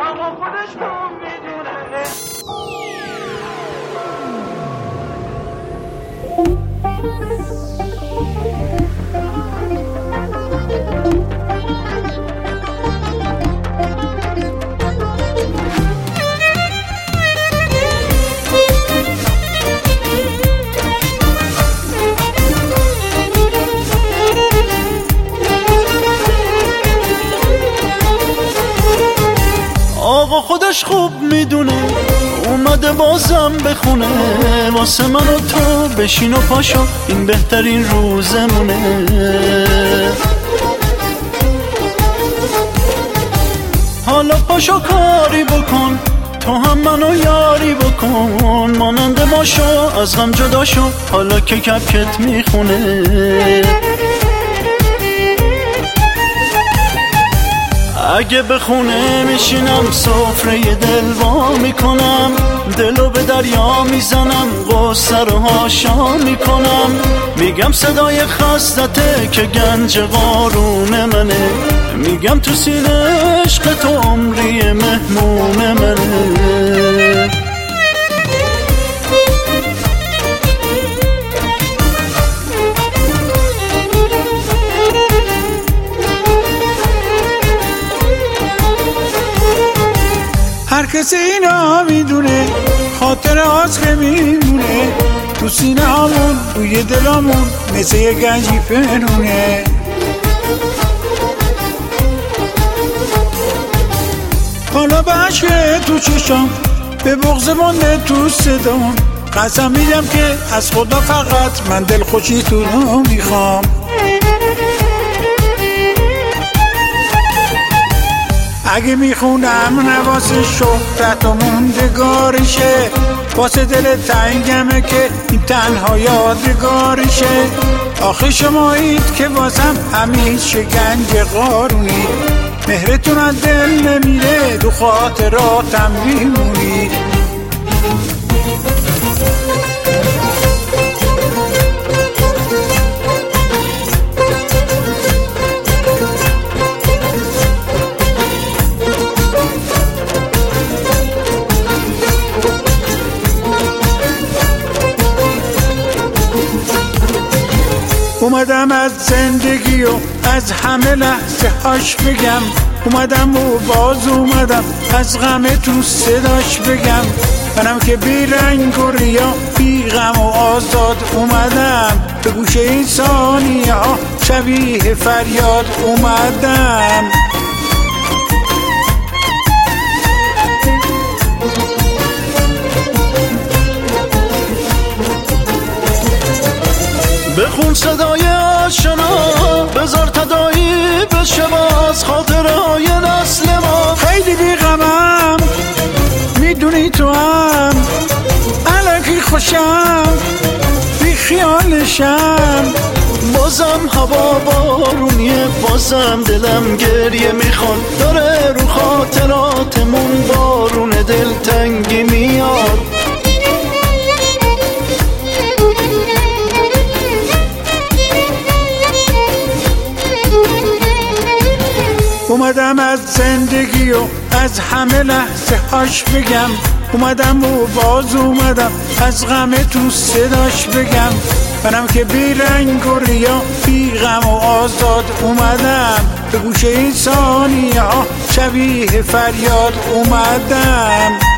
اما خودش خوب میدونه. آقا خودش خوب میدونه اومده بازم بخونه واسه من و تو بشین و پاشو این بهترین روزمونه. حالا پاشو کاری بکن تو هم منو یاری بکن ماننده باشو از غم جدا شو حالا که کپکت میخونه. اگه به خونه میشینم سفره دل وا میکنم دلو به دریا میزنم غصه رو هاشا میکنم میگم صدای خستته که گنج قارون منه میگم تو سینه عشق تو عمری مهمون منه. هر کسی اینا میدونه خاطر هاست که میمونه تو سینه همون روی دلامون مثل یه گنجی پنونه. حالا به عشق تو چشام به بغض مانده تو صدام قسم میدم که از خدا فقط من دل خوشی تو رو میخوام. اگه میخونم نواز شهرت و موندگارشه واسه دل تنگمه که این تنها یادگارشه. آخه شمایید که واسم همیشه گنج قارونی مهرتون از دل نمیره دو خاطراتم میمونی. اومدم از زندگی و از همه لحظه هاش بگم اومدم و باز اومدم از غم تو صداش بگم منم که بی رنگ و ریا بی غم و آزاد اومدم به گوش این ثانیه ها شبیه فریاد اومدم. بخون صدای آشنا بذار تدایی بشه باز خاطرهای نسل ما. خیلی بیغمم میدونی تو هم الکی خوشم بی خیالشم بازم هوا بارونیه بازم دلم گریه میخواد داره رو خاطراتمون بارون دلتنگی میاد. اومدم از زندگی و از همه لحظه هاش بگم اومدم و باز اومدم از غم تو صداش بگم منم که بی رنگ و ریا بی غم و آزاد اومدم به گوش این ثانیه ها شبیه فریاد اومدم.